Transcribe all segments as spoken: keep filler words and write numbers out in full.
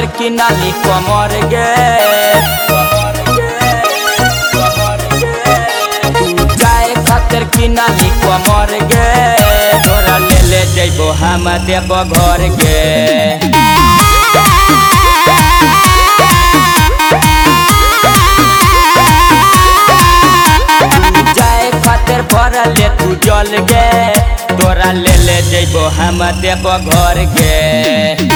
की नाली कमर गे जाए खातिर की नाली कमर गे तोरा ले ले जइबो हम देव घर गे जाए खातिर भरल ले तू जल गे तोरा ले ले जइबो हम देव घर गे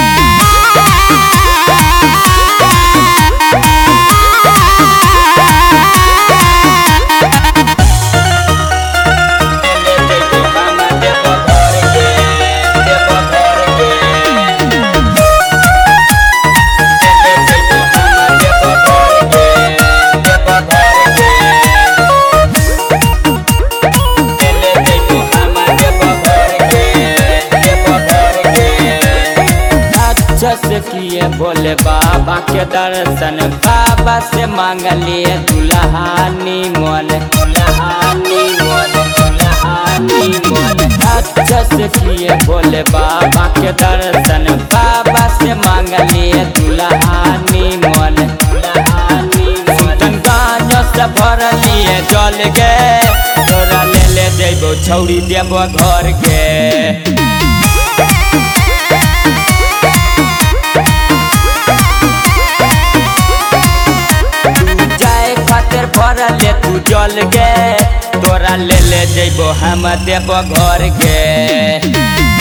से किए बोले बाबा के दर्शन बाबा से मांग लिए दुल्हानी मन दुल्हानी मन दुल्हानी मन अच्छा से किए बोले बाबा के दर्शन बाबा से मांग लिए दुल्हानी मन दुल्हानी मन गाँव से भर लिए जल गे तोरा ले ले जइबो छौड़ी देव घर के भरल ले तू जल गे तोरा ले ले जइबो हम देव घर गे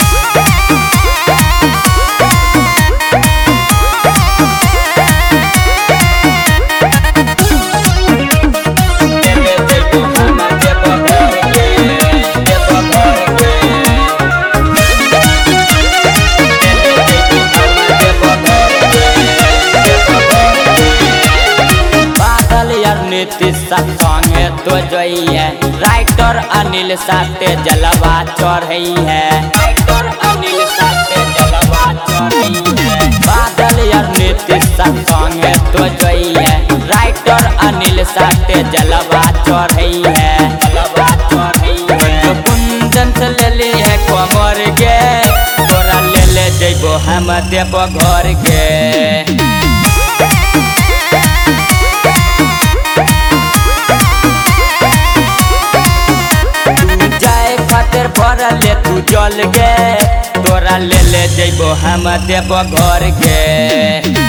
संगे तो जोइए राइटर अनिल साथे जलवा चढ़ई है राइटर अनिल साथे जलवा चढ़ई है बादल यार नीतीश संगे तो जोइए राइटर अनिल साथे जलवा चढ़ई है जलवा चढ़ई है कुंदन से ले ली है कमर गे तोरा ले ले जइबो हम देव घर के भरल ले तू जल गे तोरा ले ले जइबो हम देव घर गे।